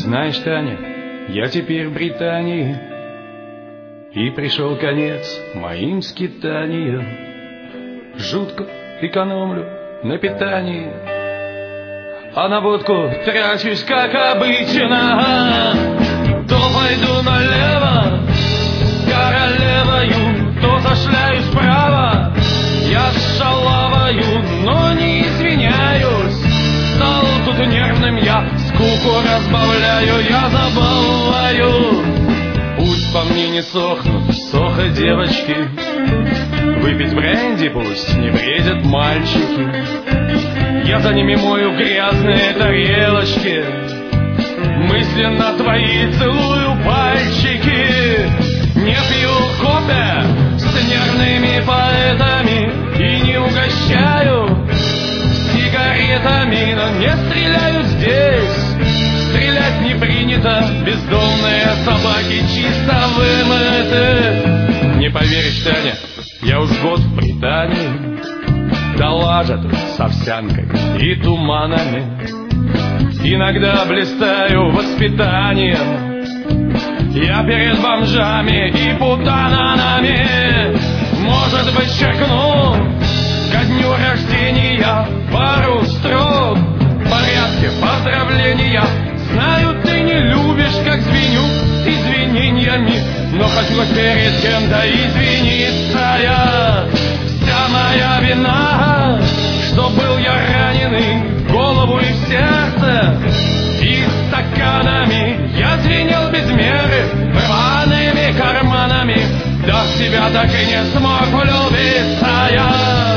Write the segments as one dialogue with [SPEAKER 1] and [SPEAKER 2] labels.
[SPEAKER 1] Знаешь, Таня, я теперь в Британии, и пришел конец моим скитаниям. Жутко экономлю на питании, а на водку трачусь, как обычно. То пойду налево, королевою, то зашляюсь вправо. Я шалаваю, но не извиняюсь. Стал тут нервным я, скуку разбавляю, я забываю. Пусть по мне не сохнут сохо девочки, выпить бренди пусть не бредят мальчики. Я за ними мою грязные тарелочки, мысленно твои целую пальчики. Не пью кофе с нервными поэтами и не угощаю сигаретами, но не стреляют здесь. Стрелять не принято, бездомные собаки чисто вымыты. Не поверишь, Таня, я уж год в Британии, да лажа тут с овсянкой и туманами. Иногда блистаю воспитанием я перед бомжами и путананами. Может быть, черкну ко дню рождения пару строк в порядке поздравления. Знаю, ты не любишь, как звеню извинениями, но хочу хоть перед кем-то извиниться я. Вся моя вина, что был я раненый в голову и в сердце, и стаканами я звенел без меры, рваными карманами, да в тебя так и не смог влюбиться я.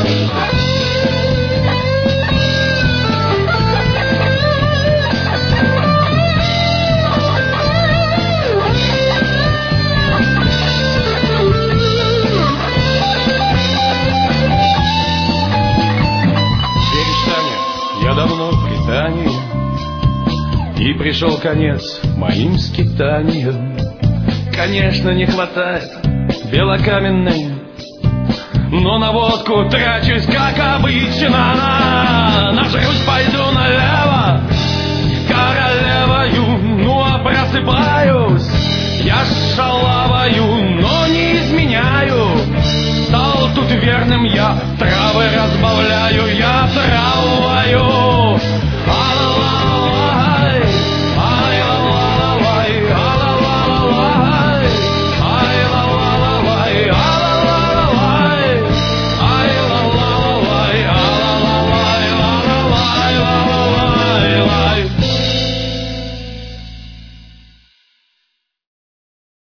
[SPEAKER 1] Я давно в Британии, и пришел конец моим скитаниям. Конечно, не хватает белокаменной, но на водку трачусь, как обычно. Нажрусь, пойду налево, королевою, ну а просыпаюсь я шалаваю, но не изменяю. Стал тут верным я, травы раз